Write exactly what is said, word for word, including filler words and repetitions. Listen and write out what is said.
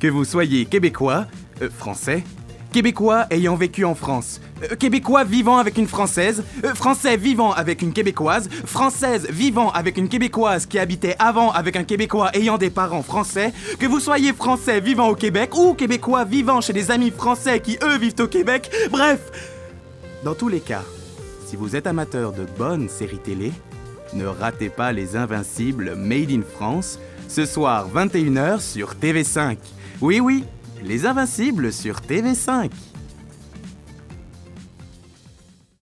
Que vous soyez québécois, euh, français, québécois ayant vécu en France, euh, québécois vivant avec une française, euh, français vivant avec une québécoise, française vivant avec une québécoise qui habitait avant avec un québécois ayant des parents français, que vous soyez français vivant au Québec ou québécois vivant chez des amis français qui eux vivent au Québec, bref, dans tous les cas, si vous êtes amateur de bonnes séries télé, ne ratez pas Les Invincibles Made in France, ce soir vingt et une heures sur T V cinq. Oui, oui, Les Invincibles sur T V cinq.